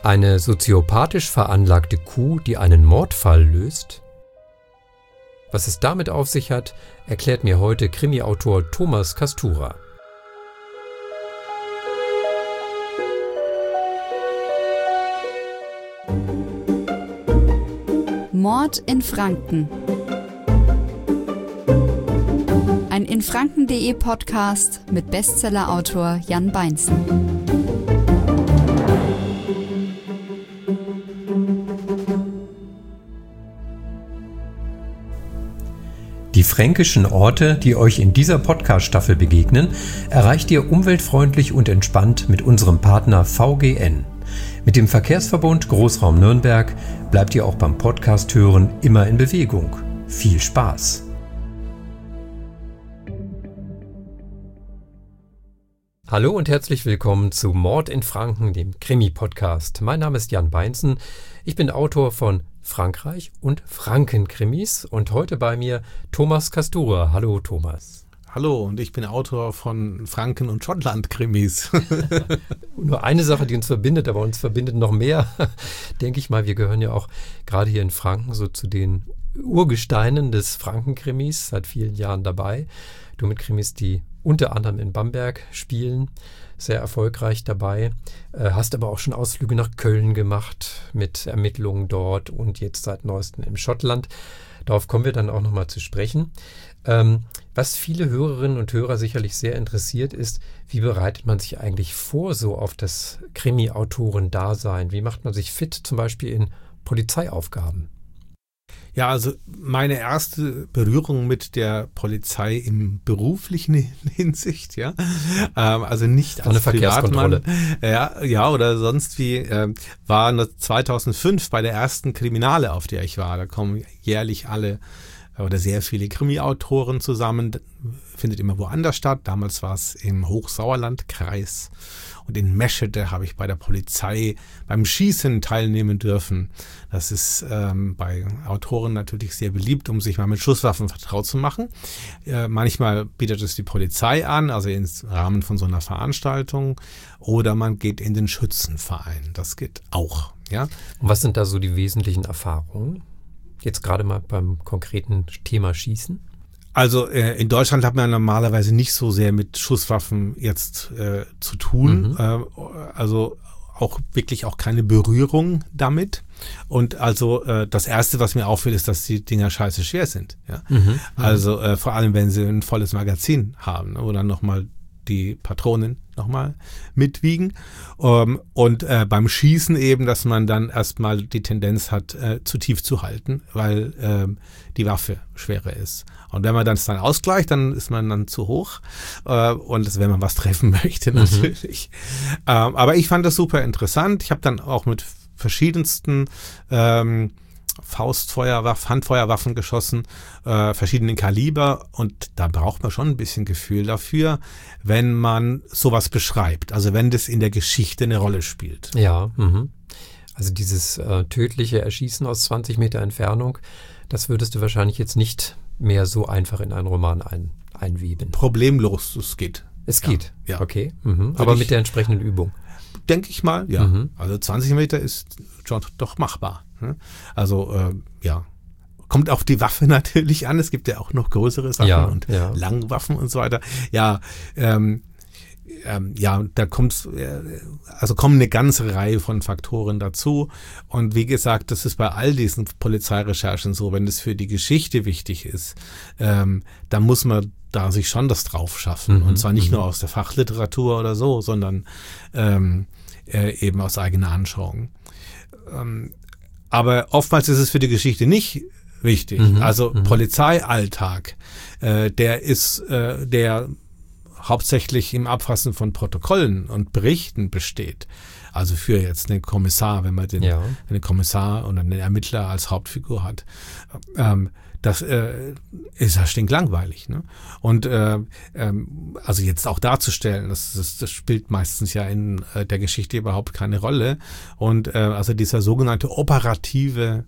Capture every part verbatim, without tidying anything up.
Eine soziopathisch veranlagte Kuh, die einen Mordfall löst? Was es damit auf sich hat, erklärt mir heute Krimi-Autor Thomas Kastura. Mord in Franken. Ein infranken punkt de Podcast mit Bestsellerautor Jan Beinzen. Die fränkischen Orte, die euch in dieser Podcast-Staffel begegnen, erreicht ihr umweltfreundlich und entspannt mit unserem Partner V G N. Mit dem Verkehrsverbund Großraum Nürnberg bleibt ihr auch beim Podcast-Hören immer in Bewegung. Viel Spaß! Hallo und herzlich willkommen zu Mord in Franken, dem Krimi-Podcast. Mein Name ist Jan Beinzen. Ich bin Autor von Frankreich und Franken-Krimis und heute bei mir Thomas Kastura. Hallo Thomas. Hallo, und ich bin Autor von Franken- und Schottland-Krimis. Nur eine Sache, die uns verbindet, aber uns verbindet noch mehr, denke ich mal. Wir gehören ja auch gerade hier in Franken so zu den Urgesteinen des Franken-Krimis, seit vielen Jahren dabei. Du mit Krimis, die unter anderem in Bamberg spielen, sehr erfolgreich dabei. Äh, hast aber auch schon Ausflüge nach Köln gemacht mit Ermittlungen dort und jetzt seit neuestem im Schottland. Darauf kommen wir dann auch nochmal zu sprechen. Ähm, was viele Hörerinnen und Hörer sicherlich sehr interessiert ist, wie bereitet man sich eigentlich vor so auf das Krimi-Autoren-Dasein? Wie macht man sich fit zum Beispiel in Polizeiaufgaben? Ja, also meine erste Berührung mit der Polizei im beruflichen Hinsicht, ja, ähm, also nicht als Privatmann, ja, ja oder sonst wie, äh, war zweitausendfünf bei der ersten Kriminale, auf der ich war. Da kommen jährlich alle oder sehr viele Krimi-Autoren zusammen, findet immer woanders statt. Damals war es im Hochsauerlandkreis. Und in Meschede habe ich bei der Polizei beim Schießen teilnehmen dürfen. Das ist ähm, bei Autoren natürlich sehr beliebt, um sich mal mit Schusswaffen vertraut zu machen. Äh, manchmal bietet es die Polizei an, also im Rahmen von so einer Veranstaltung. Oder man geht in den Schützenverein. Das geht auch. Ja. Und was sind da so die wesentlichen Erfahrungen? Jetzt gerade mal beim konkreten Thema Schießen? Also äh, in Deutschland hat man normalerweise nicht so sehr mit Schusswaffen jetzt äh, zu tun, mhm. äh, also auch wirklich auch keine Berührung damit. Und also äh, das Erste, was mir auffällt, ist, dass die Dinger scheiße schwer sind. Ja? Mhm. Also äh, vor allem, wenn sie ein volles Magazin haben, ne, wo dann nochmal die Patronen nochmal mitwiegen. Um, und äh, beim Schießen eben, dass man dann erstmal die Tendenz hat, äh, zu tief zu halten, weil ähm, die Waffe schwerer ist. Und wenn man das dann ausgleicht, dann ist man dann zu hoch. Äh, und das, wenn man was treffen möchte, natürlich. Mhm. Ähm, aber ich fand das super interessant. Ich habe dann auch mit verschiedensten ähm, Faustfeuerwaffen, Handfeuerwaffen geschossen, äh, verschiedenen Kaliber, und da braucht man schon ein bisschen Gefühl dafür, wenn man sowas beschreibt, also wenn das in der Geschichte eine Rolle spielt. Ja, mh. Also dieses äh, tödliche Erschießen aus zwanzig Meter Entfernung, das würdest du wahrscheinlich jetzt nicht mehr so einfach in einen Roman ein, einweben. Problemlos, es geht. Es geht, ja. Okay, mhm. Aber mit der entsprechenden Übung. Denke ich mal, ja. Mhm. Also zwanzig Meter ist schon doch machbar. Also, äh, ja, kommt auf die Waffe natürlich an. Es gibt ja auch noch größere Sachen ja, und ja. Langwaffen und so weiter. Ja, ähm, ähm, ja, da kommt, äh, also kommen eine ganze Reihe von Faktoren dazu. Und wie gesagt, das ist bei all diesen Polizeirecherchen so, wenn es für die Geschichte wichtig ist, ähm, dann muss man da sich schon das drauf schaffen. Mhm, und zwar nicht m- nur aus der Fachliteratur oder so, sondern ähm, äh, eben aus eigener Anschauung. Ähm, Aber oftmals ist es für die Geschichte nicht wichtig. Mhm, also m- Polizeialltag, äh, der ist, äh, der hauptsächlich im Abfassen von Protokollen und Berichten besteht. Also für jetzt einen Kommissar, wenn man den, ja. einen Kommissar oder einen Ermittler als Hauptfigur hat. Ähm, das äh, ist ja stinklangweilig. Ne? Und äh, ähm, also jetzt auch darzustellen, das, das, das spielt meistens ja in äh, der Geschichte überhaupt keine Rolle. Und äh, also dieser sogenannte operative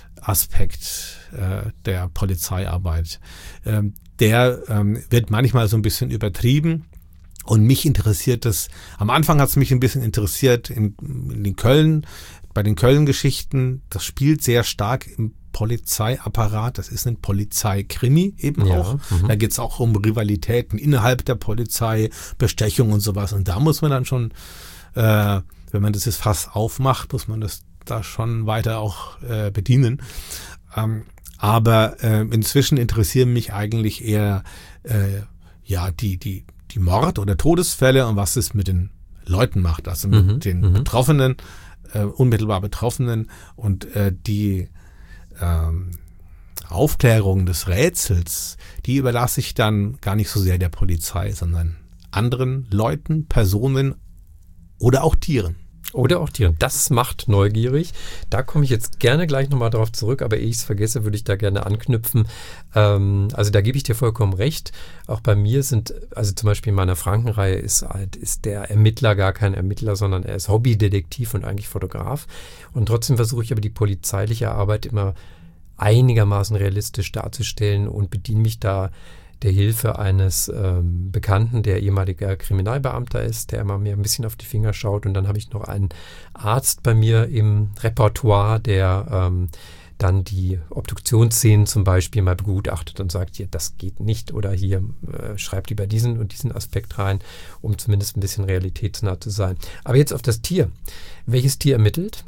Aspekt äh, der Polizeiarbeit, ähm, der ähm, wird manchmal so ein bisschen übertrieben. Und mich interessiert das, am Anfang hat es mich ein bisschen interessiert in, in den Köln, bei den Köln-Geschichten, das spielt sehr stark im Polizeiapparat, das ist ein Polizeikrimi eben Ja, auch. mhm. Da geht es auch um Rivalitäten innerhalb der Polizei, Bestechung und sowas. Und da muss man dann schon, äh, wenn man das jetzt fast aufmacht, muss man das da schon weiter auch äh, bedienen. Ähm, aber äh, inzwischen interessieren mich eigentlich eher äh, ja die, die die Mord- oder Todesfälle und was es mit den Leuten macht, also mit Mhm, den mhm. Betroffenen, äh, unmittelbar Betroffenen und äh, die ähm, Aufklärung des Rätsels, die überlasse ich dann gar nicht so sehr der Polizei, sondern anderen Leuten, Personen oder auch Tieren. Oder auch Tieren. Das macht neugierig. Da komme ich jetzt gerne gleich nochmal drauf zurück, aber ehe ich es vergesse, würde ich da gerne anknüpfen. Ähm, also da gebe ich dir vollkommen recht. Auch bei mir sind, also zum Beispiel in meiner Frankenreihe ist halt, ist der Ermittler gar kein Ermittler, sondern er ist Hobbydetektiv und eigentlich Fotograf. Und trotzdem versuche ich aber die polizeiliche Arbeit immer einigermaßen realistisch darzustellen und bediene mich da der Hilfe eines ähm, Bekannten, der ehemaliger Kriminalbeamter ist, der immer mir ein bisschen auf die Finger schaut. Und dann habe ich noch einen Arzt bei mir im Repertoire, der ähm, dann die Obduktionsszenen zum Beispiel mal begutachtet und sagt, hier, das geht nicht oder hier äh, schreibt lieber diesen und diesen Aspekt rein, um zumindest ein bisschen realitätsnah zu sein. Aber jetzt auf das Tier. Welches Tier ermittelt?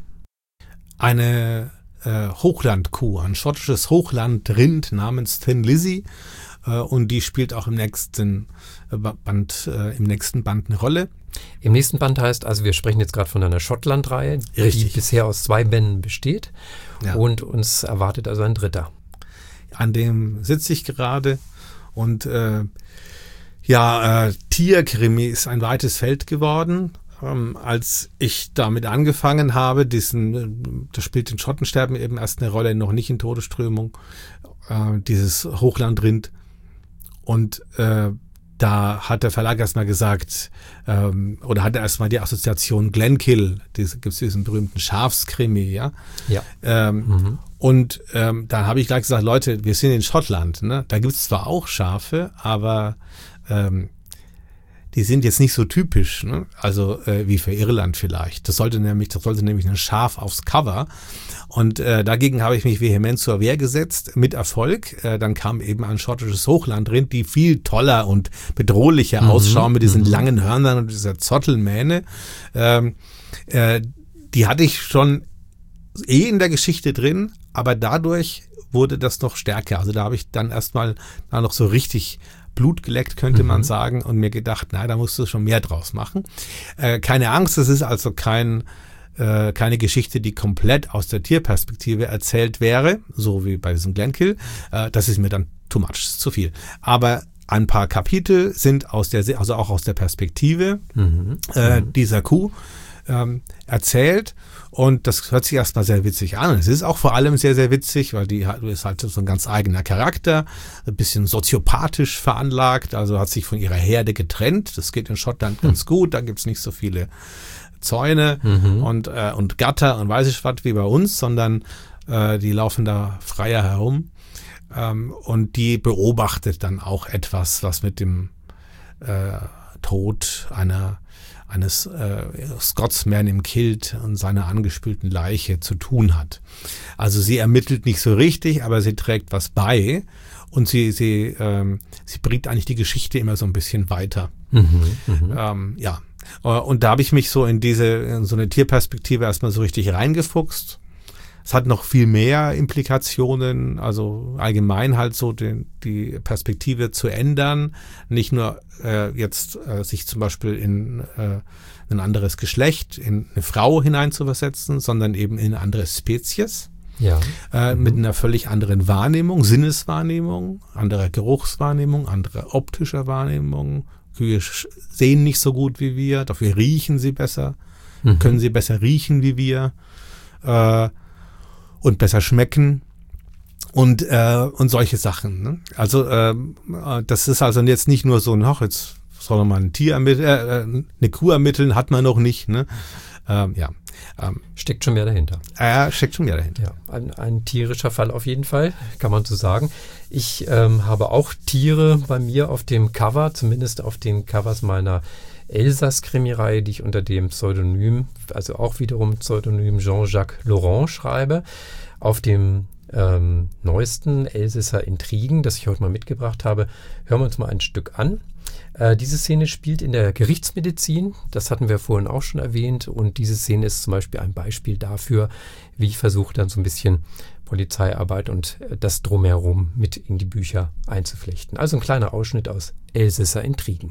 Eine äh, Hochlandkuh, ein schottisches Hochlandrind namens Thin Lizzy. Und die spielt auch im nächsten Band, äh, im nächsten Band eine Rolle. Im nächsten Band heißt, also wir sprechen jetzt gerade von einer Schottland-Reihe, die Richtig. bisher aus zwei Bänden besteht. Ja. Und uns erwartet also ein dritter. An dem sitze ich gerade und äh, ja, äh, Tierkrimi ist ein weites Feld geworden. Ähm, als ich damit angefangen habe, diesen, das spielt in Schottensterben eben erst eine Rolle, noch nicht in Todesströmung, äh, dieses Hochlandrind. Und äh, da hat der Verlag erstmal gesagt, ähm, oder hat er erstmal die Assoziation Glenkill, gibt es diesen berühmten Schafskrimi, ja. Ja. Ähm, Mhm. Und ähm, dann habe ich gleich gesagt, Leute, wir sind in Schottland, ne? Da gibt es zwar auch Schafe, aber ähm, die sind jetzt nicht so typisch, ne? Also äh, wie für Irland vielleicht. Das sollte nämlich, das sollte nämlich ein Schaf aufs Cover. Und äh, dagegen habe ich mich vehement zur Wehr gesetzt, mit Erfolg. Äh, dann kam eben ein schottisches Hochlandrind, die viel toller und bedrohlicher Mhm, ausschauen mit diesen mhm. langen Hörnern und dieser Zottelmähne. Ähm, äh, die hatte ich schon eh in der Geschichte drin, aber dadurch wurde das noch stärker. Also da habe ich dann erstmal da noch so richtig Blut geleckt, könnte Mhm. man sagen, und mir gedacht, na, da musst du schon mehr draus machen. Äh, keine Angst, es ist also kein, äh, keine Geschichte, die komplett aus der Tierperspektive erzählt wäre, so wie bei diesem Glenkill. Äh, das ist mir dann too much, ist zu viel. Aber ein paar Kapitel sind aus der, also auch aus der Perspektive Mhm. äh, dieser Kuh ähm, erzählt. Und das hört sich erstmal sehr witzig an. Es ist auch vor allem sehr, sehr witzig, weil die hat, ist halt so ein ganz eigener Charakter, ein bisschen soziopathisch veranlagt, also hat sich von ihrer Herde getrennt. Das geht in Schottland Hm. ganz gut, da gibt's nicht so viele Zäune Mhm. und, äh, und Gatter und weiß ich was wie bei uns, sondern äh, die laufen da freier herum. Ähm, und die beobachtet dann auch etwas, was mit dem äh, Tod einer eines äh, Scotsman im Kilt und seiner angespülten Leiche zu tun hat. Also sie ermittelt nicht so richtig, aber sie trägt was bei und sie sie ähm, sie bringt eigentlich die Geschichte immer so ein bisschen weiter. Mhm. Mhm. Ähm, ja, und da habe ich mich so in diese in so eine Tierperspektive erstmal so richtig reingefuchst. Es hat noch viel mehr Implikationen, also allgemein halt so den, die Perspektive zu ändern, nicht nur äh, jetzt äh, sich zum Beispiel in äh, ein anderes Geschlecht, in eine Frau hineinzuversetzen, sondern eben in eine andere Spezies, Ja. äh, Mhm. mit einer völlig anderen Wahrnehmung, Sinneswahrnehmung, anderer Geruchswahrnehmung, anderer optischer Wahrnehmung. Kühe sch- sehen nicht so gut wie wir, dafür riechen sie besser, Mhm. können sie besser riechen wie wir. Äh, und besser schmecken und äh, und solche Sachen. Ne? Also ähm, äh, das ist also jetzt nicht nur so, ach, jetzt soll man ein Tier ermitteln, äh, eine Kuh ermitteln, hat man noch nicht. Ne? Ähm, ja. Ähm, steckt schon mehr dahinter. Ja, steckt schon mehr dahinter. Ja, ein, ein tierischer Fall auf jeden Fall, kann man so sagen. Ich ähm, habe auch Tiere bei mir auf dem Cover, zumindest auf den Covers meiner Elsass-Krimireihe, die ich unter dem Pseudonym, also auch wiederum Pseudonym Jean-Jacques Laurent schreibe. Auf dem ähm, neuesten Elsässer Intrigen, das ich heute mal mitgebracht habe, hören wir uns mal ein Stück an. Äh, diese Szene spielt in der Gerichtsmedizin, das hatten wir vorhin auch schon erwähnt, und diese Szene ist zum Beispiel ein Beispiel dafür, wie ich versuche, dann so ein bisschen Polizeiarbeit und äh, das Drumherum mit in die Bücher einzuflechten. Also ein kleiner Ausschnitt aus Elsässer Intrigen.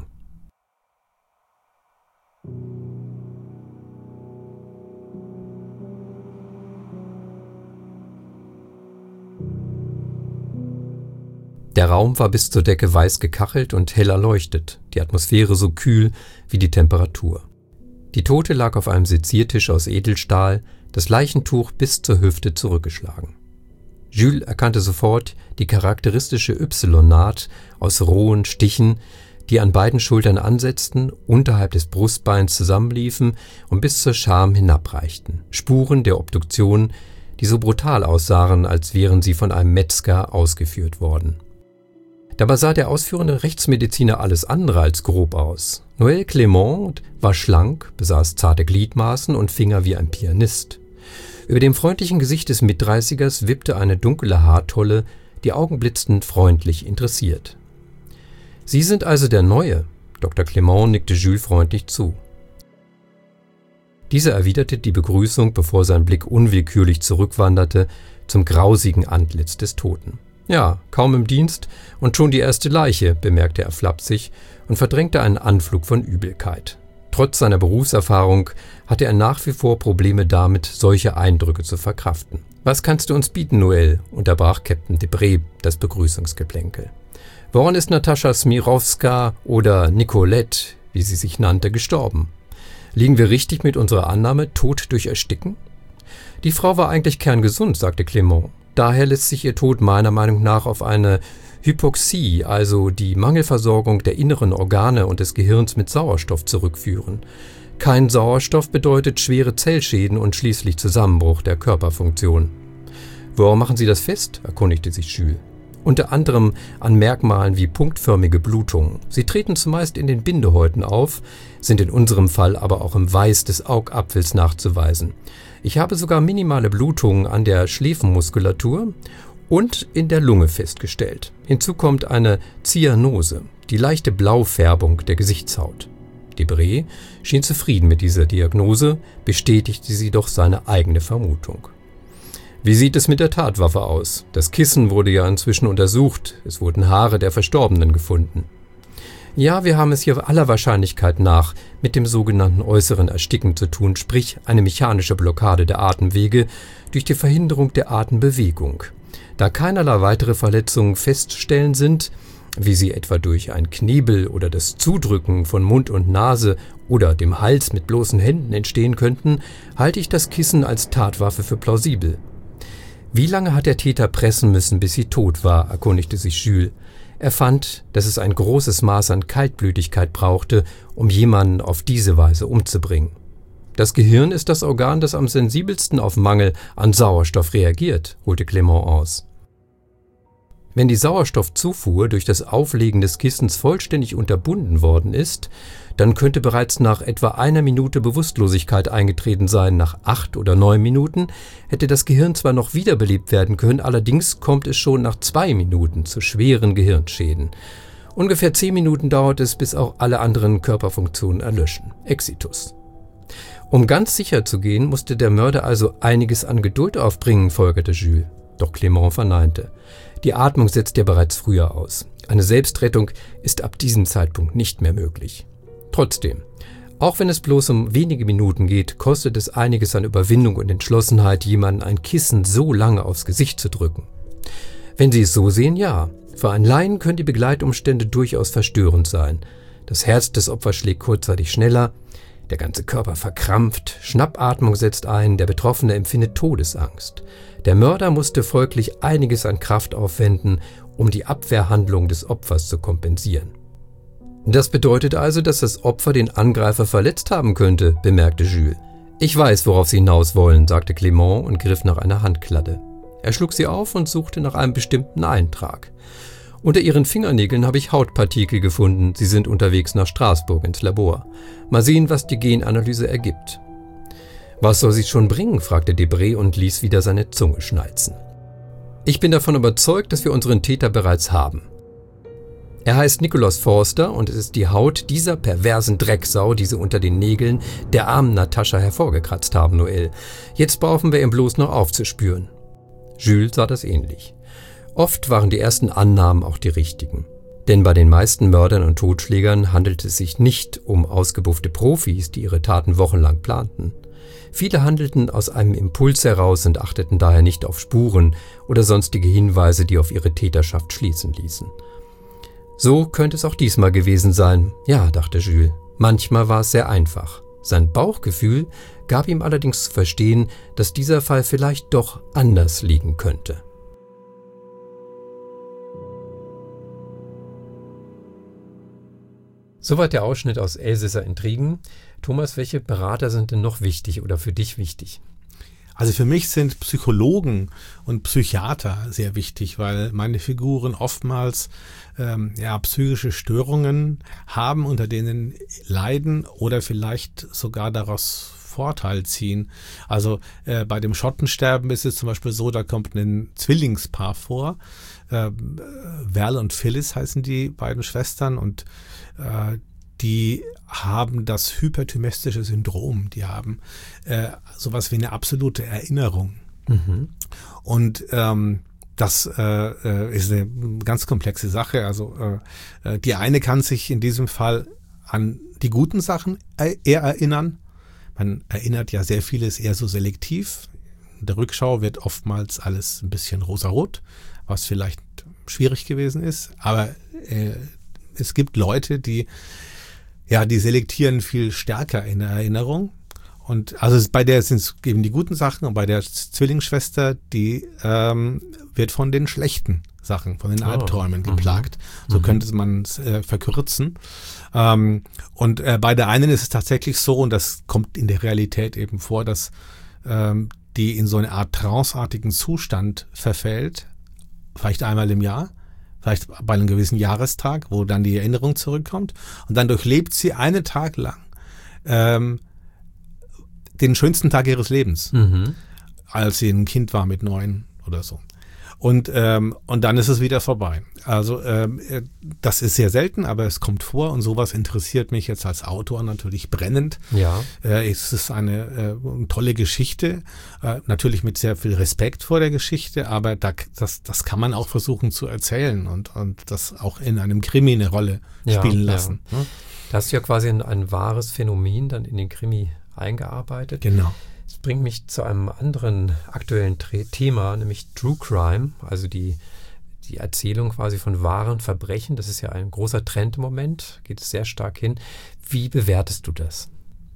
Der Raum war bis zur Decke weiß gekachelt und hell erleuchtet, die Atmosphäre so kühl wie die Temperatur. Die Tote lag auf einem Seziertisch aus Edelstahl, das Leichentuch bis zur Hüfte zurückgeschlagen. Jules erkannte sofort die charakteristische Y-Naht aus rohen Stichen, die an beiden Schultern ansetzten, unterhalb des Brustbeins zusammenliefen und bis zur Scham hinabreichten. Spuren der Obduktion, die so brutal aussahen, als wären sie von einem Metzger ausgeführt worden. Dabei sah der ausführende Rechtsmediziner alles andere als grob aus. Noël Clément war schlank, besaß zarte Gliedmaßen und Finger wie ein Pianist. Über dem freundlichen Gesicht des Mitdreißigers wippte eine dunkle Haartolle, die Augen blitzten freundlich interessiert. »Sie sind also der Neue?« Doktor Clément nickte Jules freundlich zu. Dieser erwiderte die Begrüßung, bevor sein Blick unwillkürlich zurückwanderte zum grausigen Antlitz des Toten. »Ja, kaum im Dienst und schon die erste Leiche«, bemerkte er flapsig und verdrängte einen Anflug von Übelkeit. Trotz seiner Berufserfahrung hatte er nach wie vor Probleme damit, solche Eindrücke zu verkraften. »Was kannst du uns bieten, Noël?« unterbrach Captain Debré das Begrüßungsgeplänkel. »Woran ist Natascha Smirowska oder Nicolette, wie sie sich nannte, gestorben? Liegen wir richtig mit unserer Annahme, tot durch Ersticken?« »Die Frau war eigentlich kerngesund«, sagte Clément. »Daher lässt sich ihr Tod meiner Meinung nach auf eine Hypoxie, also die Mangelversorgung der inneren Organe und des Gehirns mit Sauerstoff, zurückführen. Kein Sauerstoff bedeutet schwere Zellschäden und schließlich Zusammenbruch der Körperfunktion.« »Woran machen Sie das fest?« erkundigte sich Jules. »Unter anderem an Merkmalen wie punktförmige Blutungen. Sie treten zumeist in den Bindehäuten auf, sind in unserem Fall aber auch im Weiß des Augapfels nachzuweisen. Ich habe sogar minimale Blutungen an der Schläfenmuskulatur und in der Lunge festgestellt. Hinzu kommt eine Zyanose, die leichte Blaufärbung der Gesichtshaut.« Debré schien zufrieden mit dieser Diagnose, bestätigte sie doch seine eigene Vermutung. »Wie sieht es mit der Tatwaffe aus? Das Kissen wurde ja inzwischen untersucht. Es wurden Haare der Verstorbenen gefunden.« »Ja, wir haben es hier aller Wahrscheinlichkeit nach mit dem sogenannten äußeren Ersticken zu tun, sprich eine mechanische Blockade der Atemwege durch die Verhinderung der Atembewegung. Da keinerlei weitere Verletzungen festzustellen sind, wie sie etwa durch ein Knebel oder das Zudrücken von Mund und Nase oder dem Hals mit bloßen Händen entstehen könnten, halte ich das Kissen als Tatwaffe für plausibel.« »Wie lange hat der Täter pressen müssen, bis sie tot war?« erkundigte sich Jules. Er fand, dass es ein großes Maß an Kaltblütigkeit brauchte, um jemanden auf diese Weise umzubringen. »Das Gehirn ist das Organ, das am sensibelsten auf Mangel an Sauerstoff reagiert«, holte Clément aus. »Wenn die Sauerstoffzufuhr durch das Auflegen des Kissens vollständig unterbunden worden ist, dann könnte bereits nach etwa einer Minute Bewusstlosigkeit eingetreten sein. Nach acht oder neun Minuten hätte das Gehirn zwar noch wiederbelebt werden können, allerdings kommt es schon nach zwei Minuten zu schweren Gehirnschäden. Ungefähr zehn Minuten dauert es, bis auch alle anderen Körperfunktionen erlöschen. Exitus. Um ganz sicher zu gehen, musste der Mörder also einiges an Geduld aufbringen«, folgerte Jules. Doch Clément verneinte. »Die Atmung setzt ja bereits früher aus. Eine Selbstrettung ist ab diesem Zeitpunkt nicht mehr möglich. Trotzdem, auch wenn es bloß um wenige Minuten geht, kostet es einiges an Überwindung und Entschlossenheit, jemanden ein Kissen so lange aufs Gesicht zu drücken. Wenn Sie es so sehen, ja. Für einen Laien können die Begleitumstände durchaus verstörend sein. Das Herz des Opfers schlägt kurzzeitig schneller, der ganze Körper verkrampft, Schnappatmung setzt ein, der Betroffene empfindet Todesangst. Der Mörder musste folglich einiges an Kraft aufwenden, um die Abwehrhandlung des Opfers zu kompensieren.« »Das bedeutet also, dass das Opfer den Angreifer verletzt haben könnte«, bemerkte Jules. »Ich weiß, worauf Sie hinaus wollen«, sagte Clement und griff nach einer Handkladde. Er schlug sie auf und suchte nach einem bestimmten Eintrag. »Unter Ihren Fingernägeln habe ich Hautpartikel gefunden. Sie sind unterwegs nach Straßburg ins Labor. Mal sehen, was die Genanalyse ergibt.« »Was soll sie schon bringen?« fragte Debré und ließ wieder seine Zunge schnalzen. »Ich bin davon überzeugt, dass wir unseren Täter bereits haben. Er heißt Nikolaus Forster und es ist die Haut dieser perversen Drecksau, die sie unter den Nägeln der armen Natascha hervorgekratzt haben, Noel. Jetzt brauchen wir ihn bloß noch aufzuspüren.« Jules sah das ähnlich. Oft waren die ersten Annahmen auch die richtigen. Denn bei den meisten Mördern und Totschlägern handelt es sich nicht um ausgebuffte Profis, die ihre Taten wochenlang planten. Viele handelten aus einem Impuls heraus und achteten daher nicht auf Spuren oder sonstige Hinweise, die auf ihre Täterschaft schließen ließen. So könnte es auch diesmal gewesen sein. Ja, dachte Jules. Manchmal war es sehr einfach. Sein Bauchgefühl gab ihm allerdings zu verstehen, dass dieser Fall vielleicht doch anders liegen könnte. Soweit der Ausschnitt aus Elsässer Intrigen. Thomas, welche Berater sind denn noch wichtig oder für dich wichtig? Also für mich sind Psychologen und Psychiater sehr wichtig, weil meine Figuren oftmals ähm, ja, psychische Störungen haben, unter denen leiden oder vielleicht sogar daraus Vorteil ziehen. Also äh, bei dem Schottensterben ist es zum Beispiel so, da kommt ein Zwillingspaar vor. Äh, Val und Phyllis heißen die beiden Schwestern und äh, die haben das hyperthymistische Syndrom. Die haben äh, sowas wie eine absolute Erinnerung. Mhm. Und ähm, das äh, ist eine ganz komplexe Sache. Also äh, die eine kann sich in diesem Fall an die guten Sachen eher erinnern. Man erinnert ja sehr vieles eher so selektiv. In der Rückschau wird oftmals alles ein bisschen rosarot, was vielleicht schwierig gewesen ist. Aber äh, es gibt Leute, die Ja, die selektieren viel stärker in der Erinnerung. Und also bei der sind es eben die guten Sachen und bei der Zwillingsschwester, die ähm, wird von den schlechten Sachen, von den oh. Albträumen geplagt. Mhm. So könnte man es äh, verkürzen. Ähm, und äh, bei der einen ist es tatsächlich so, und das kommt in der Realität eben vor, dass ähm, die in so eine Art tranceartigen Zustand verfällt, vielleicht einmal im Jahr. Vielleicht bei einem gewissen Jahrestag, wo dann die Erinnerung zurückkommt. Und dann durchlebt sie einen Tag lang ähm, den schönsten Tag ihres Lebens, mhm. als sie ein Kind war mit neun oder so. Und, ähm, und dann ist es wieder vorbei. Also ähm, das ist sehr selten, aber es kommt vor und sowas interessiert mich jetzt als Autor natürlich brennend. Ja. Äh, es ist eine, äh, eine tolle Geschichte, äh, natürlich mit sehr viel Respekt vor der Geschichte, aber da, das, das kann man auch versuchen zu erzählen und, und das auch in einem Krimi eine Rolle ja, spielen lassen. Ja. Da hast du ja quasi ein, ein wahres Phänomen dann in den Krimi eingearbeitet. Genau. Das bringt mich zu einem anderen aktuellen Thema, nämlich True Crime, also die, die Erzählung quasi von wahren Verbrechen. Das ist ja ein großer Trend im Moment, geht es sehr stark hin. Wie bewertest du das?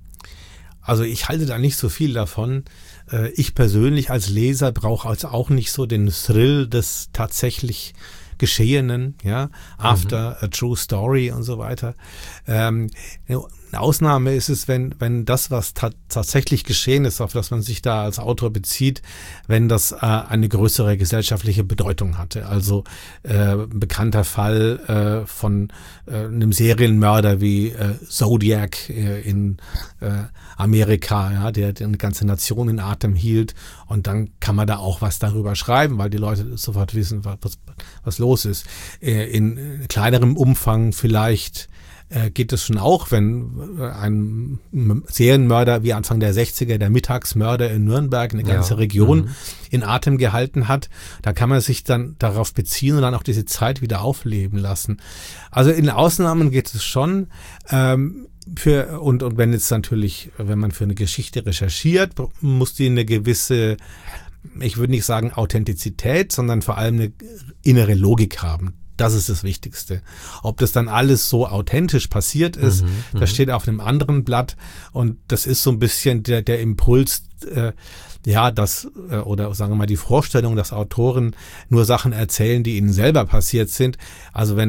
Also ich halte da nicht so viel davon. Ich persönlich als Leser brauche also auch nicht so den Thrill des tatsächlich Geschehenen, ja, after mhm. a true story und so weiter. Ähm, eine Ausnahme ist es, wenn, wenn das, was ta- tatsächlich geschehen ist, auf das man sich da als Autor bezieht, wenn das äh, eine größere gesellschaftliche Bedeutung hatte. Also äh, ein bekannter Fall äh, von äh, einem Serienmörder wie äh, Zodiac äh, in äh, Amerika, ja, der, der eine ganze Nation in Atem hielt. Und dann kann man da auch was darüber schreiben, weil die Leute sofort wissen, was, was los ist. Äh, in kleinerem Umfang vielleicht äh, geht es schon auch, wenn ein Serienmörder wie Anfang der sechziger, der Mittagsmörder in Nürnberg, eine ganze ja. Region mhm. in Atem gehalten hat. Da kann man sich dann darauf beziehen und dann auch diese Zeit wieder aufleben lassen. Also in Ausnahmen geht es schon. Ähm, Für, und, und wenn jetzt natürlich, wenn man für eine Geschichte recherchiert, muss die eine gewisse, ich würde nicht sagen Authentizität, sondern vor allem eine innere Logik haben. Das ist das Wichtigste. Ob das dann alles so authentisch passiert ist, mhm, das steht auf einem anderen Blatt und das ist so ein bisschen der, der Impuls, äh, ja, das, äh, oder sagen wir mal die Vorstellung, dass Autoren nur Sachen erzählen, die ihnen selber passiert sind. Also wenn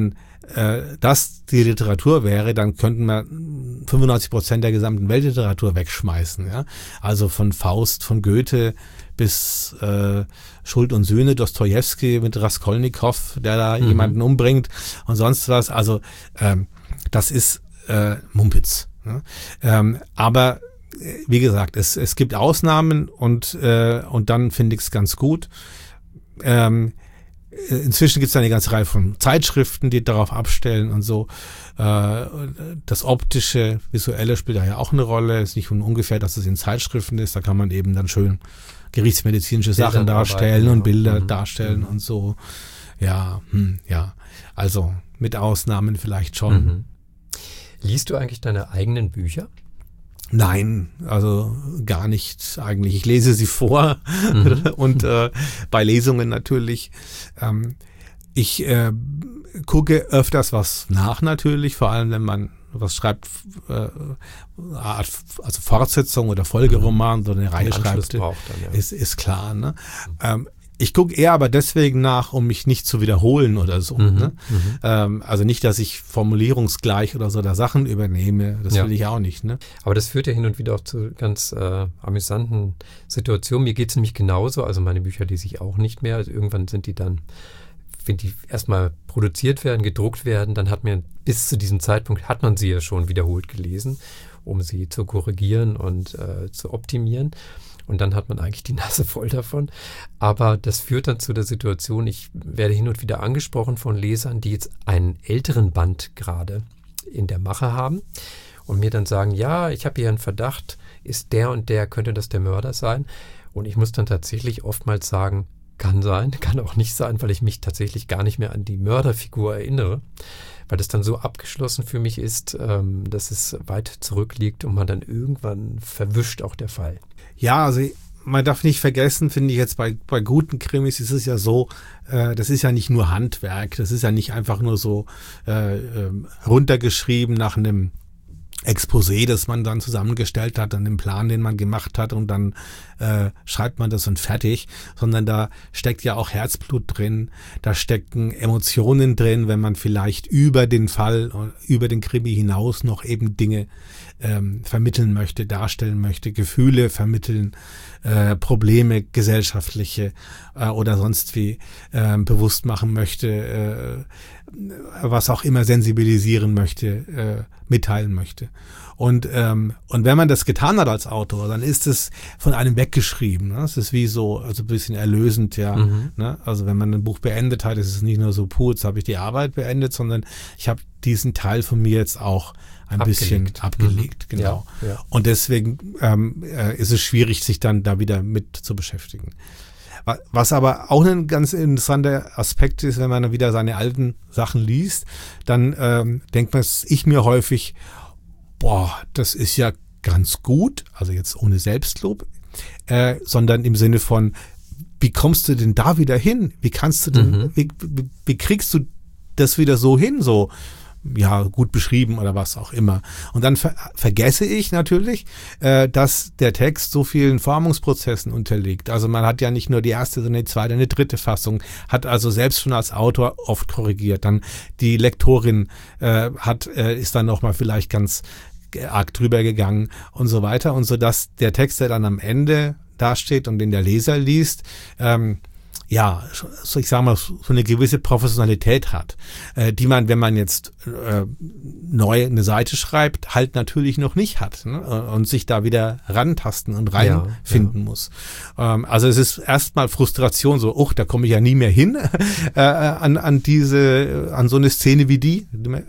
äh, das die Literatur wäre, dann könnten wir fünfundneunzig Prozent der gesamten Weltliteratur wegschmeißen. Ja? Also von Faust, von Goethe bis äh, Schuld und Sühne, Dostojewski mit Raskolnikow, der da mhm. jemanden umbringt und sonst was. Also ähm, das ist äh, Mumpitz. Ne? Ähm, aber wie gesagt, es, es gibt Ausnahmen und, äh, und dann finde ich es ganz gut. Ähm, inzwischen gibt es eine ganze Reihe von Zeitschriften, die darauf abstellen und so. Äh, das optische, visuelle spielt da ja auch eine Rolle. Es ist nicht von ungefähr, dass es in Zeitschriften ist. Da kann man eben dann schön gerichtsmedizinische Bilder Sachen darstellen und Bilder mhm. darstellen mhm. und so. Ja, hm, ja. Also mit Ausnahmen vielleicht schon. Mhm. Liest du eigentlich deine eigenen Bücher? Nein, also gar nicht eigentlich. Ich lese sie vor mhm. und äh, bei Lesungen natürlich. Ähm, ich äh, gucke öfters was nach natürlich, vor allem wenn man was schreibt, äh, also Fortsetzung oder Folgeroman, so eine Reihe schreibt, braucht dann, ja. ist, ist klar. Ne? Mhm. Ähm, Ich gucke eher aber deswegen nach, um mich nicht zu wiederholen oder so. Mhm, ne? mhm. Ähm, also nicht, dass ich formulierungsgleich oder so da Sachen übernehme. Das ja. will ich auch nicht. Ne? Aber das führt ja hin und wieder auch zu ganz äh, amüsanten Situationen. Mir geht es nämlich genauso. Also meine Bücher lese ich auch nicht mehr. Also irgendwann sind die dann, wenn die erstmal produziert werden, gedruckt werden, dann hat man bis zu diesem Zeitpunkt, hat man sie ja schon wiederholt gelesen, um sie zu korrigieren und äh, zu optimieren. Und dann hat man eigentlich die Nase voll davon. Aber das führt dann zu der Situation, ich werde hin und wieder angesprochen von Lesern, die jetzt einen älteren Band gerade in der Mache haben und mir dann sagen, ja, ich habe hier einen Verdacht, ist der und der, könnte das der Mörder sein? Und ich muss dann tatsächlich oftmals sagen, kann sein, kann auch nicht sein, weil ich mich tatsächlich gar nicht mehr an die Mörderfigur erinnere, weil das dann so abgeschlossen für mich ist, ähm, dass es weit zurückliegt und man dann irgendwann verwischt auch der Fall. Ja, also man darf nicht vergessen, finde ich jetzt bei, bei guten Krimis ist es ja so, äh, das ist ja nicht nur Handwerk, das ist ja nicht einfach nur so äh, äh, runtergeschrieben nach einem Exposé, das man dann zusammengestellt hat, an dem Plan, den man gemacht hat und dann äh, schreibt man das und fertig, sondern da steckt ja auch Herzblut drin, da stecken Emotionen drin, wenn man vielleicht über den Fall, über den Krimi hinaus noch eben Dinge ähm, vermitteln möchte, darstellen möchte, Gefühle vermitteln, äh, Probleme, gesellschaftliche äh, oder sonst wie äh, bewusst machen möchte, äh, was auch immer sensibilisieren möchte, äh, mitteilen möchte. Und ähm, und wenn man das getan hat als Autor, dann ist es von einem weggeschrieben. Ne? Es ist wie so, also ein bisschen erlösend, ja. Mhm. Ne? Also wenn man ein Buch beendet hat, ist es nicht nur so, puh, jetzt habe ich die Arbeit beendet, sondern ich habe diesen Teil von mir jetzt auch ein abgelegt. bisschen abgelegt. Mhm. Genau. Ja, ja. Und deswegen ähm, äh, ist es schwierig, sich dann da wieder mit zu beschäftigen. Was aber auch ein ganz interessanter Aspekt ist, wenn man dann wieder seine alten Sachen liest, dann ähm, denkt man, ich mir häufig, boah, das ist ja ganz gut, also jetzt ohne Selbstlob, äh, sondern im Sinne von, wie kommst du denn da wieder hin? Wie kannst du denn, mhm. wie, wie, wie kriegst du das wieder so hin, so ja, gut beschrieben oder was auch immer. Und dann ver- vergesse ich natürlich, äh, dass der Text so vielen Formungsprozessen unterliegt. Also man hat ja nicht nur die erste, sondern die zweite, eine dritte Fassung, hat also selbst schon als Autor oft korrigiert. Dann die Lektorin äh, hat äh, ist dann nochmal vielleicht ganz arg drüber gegangen und so weiter. Und so, dass der Text, der dann am Ende dasteht und den der Leser liest, ähm, ja, so ich sag mal, so eine gewisse Professionalität hat, äh, die man, wenn man jetzt äh, neu eine Seite schreibt, halt natürlich noch nicht hat, ne? Und sich da wieder rantasten und reinfinden ja, ja. muss. Ähm, also es ist erstmal Frustration, so, oh, da komme ich ja nie mehr hin äh, an, an diese, an so eine Szene wie die.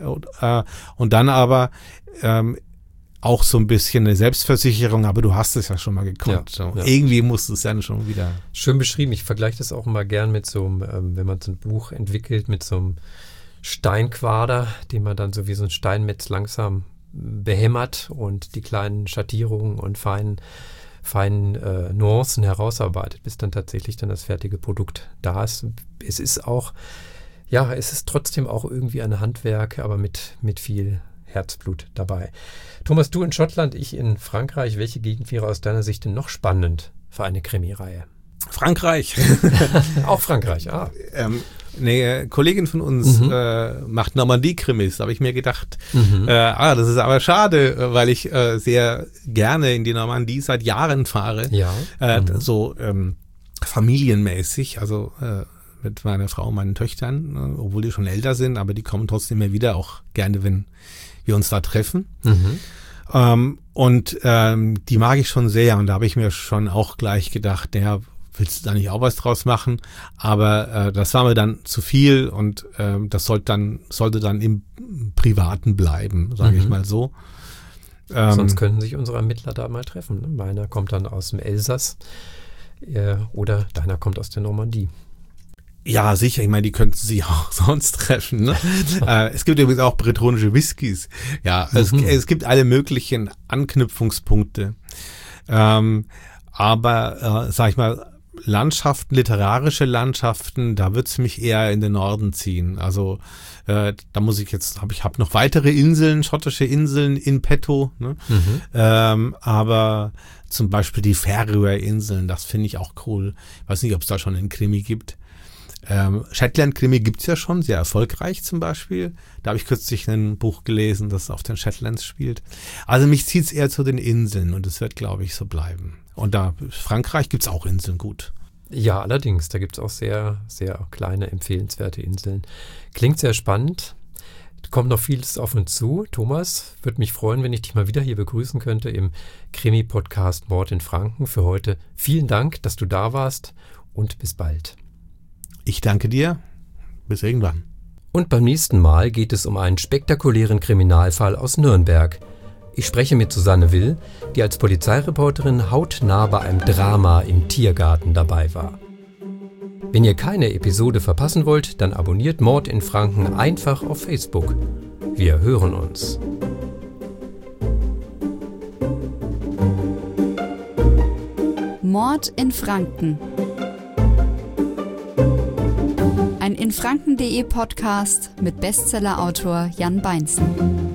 Äh, und dann aber ähm, auch so ein bisschen eine Selbstversicherung, aber du hast es ja schon mal gekonnt. Ja, so. ja. Irgendwie musst du es dann schon wieder. Schön beschrieben. Ich vergleiche das auch immer gern mit so einem, ähm, wenn man so ein Buch entwickelt, mit so einem Steinquader, den man dann so wie so ein Steinmetz langsam behämmert und die kleinen Schattierungen und feinen, feinen äh, Nuancen herausarbeitet, bis dann tatsächlich dann das fertige Produkt da ist. Es ist auch, ja, es ist trotzdem auch irgendwie ein Handwerk, aber mit, mit viel Herzblut dabei. Thomas, du in Schottland, ich in Frankreich. Welche Gegend wäre aus deiner Sicht denn noch spannend für eine Krimireihe? Frankreich. Auch Frankreich, ah. Ähm, eine Kollegin von uns Mhm. äh, macht Normandie-Krimis. Da habe ich mir gedacht, Mhm. äh, ah, das ist aber schade, weil ich äh, sehr gerne in die Normandie seit Jahren fahre. Ja. Äh, Mhm. So ähm, familienmäßig, also äh, mit meiner Frau und meinen Töchtern, äh, obwohl die schon älter sind, aber die kommen trotzdem immer wieder, auch gerne, wenn wir uns da treffen. Mhm. Ähm, und ähm, die mag ich schon sehr und da habe ich mir schon auch gleich gedacht, naja, willst du da nicht auch was draus machen? Aber äh, das war mir dann zu viel und ähm, das sollte dann, sollte dann im Privaten bleiben, sage ich Mhm. mal so. Ähm, Sonst könnten sich unsere Ermittler da mal treffen. Ne? Meiner kommt dann aus dem Elsass äh, oder deiner kommt aus der Normandie. Ja, sicher. Ich meine, die könnten sich auch sonst treffen. Ne? äh, es gibt übrigens auch bretonische Whiskys. Ja, es, Mhm. es gibt alle möglichen Anknüpfungspunkte. Ähm, aber, äh, sag ich mal, Landschaften, literarische Landschaften, da wird's mich eher in den Norden ziehen. Also äh, da muss ich jetzt, habe ich habe noch weitere Inseln, schottische Inseln in petto. Ne? Mhm. Ähm, aber zum Beispiel die Färöerinseln, das finde ich auch cool. Ich weiß nicht, ob es da schon einen Krimi gibt. Ähm, Shetland-Krimi gibt's ja schon, sehr erfolgreich zum Beispiel. Da habe ich kürzlich ein Buch gelesen, das auf den Shetlands spielt. Also mich zieht's eher zu den Inseln und es wird, glaube ich, so bleiben. Und da Frankreich gibt's auch Inseln gut. Ja, allerdings, da gibt es auch sehr, sehr kleine, empfehlenswerte Inseln. Klingt sehr spannend. Kommt noch vieles auf uns zu. Thomas, würde mich freuen, wenn ich dich mal wieder hier begrüßen könnte im Krimi-Podcast Mord in Franken. Für heute vielen Dank, dass du da warst und bis bald. Ich danke dir. Bis irgendwann. Und beim nächsten Mal geht es um einen spektakulären Kriminalfall aus Nürnberg. Ich spreche mit Susanne Will, die als Polizeireporterin hautnah bei einem Drama im Tiergarten dabei war. Wenn ihr keine Episode verpassen wollt, dann abonniert Mord in Franken einfach auf Facebook. Wir hören uns. Mord in Franken. Ein Infranken.de Podcast mit Bestsellerautor Jan Beinzen.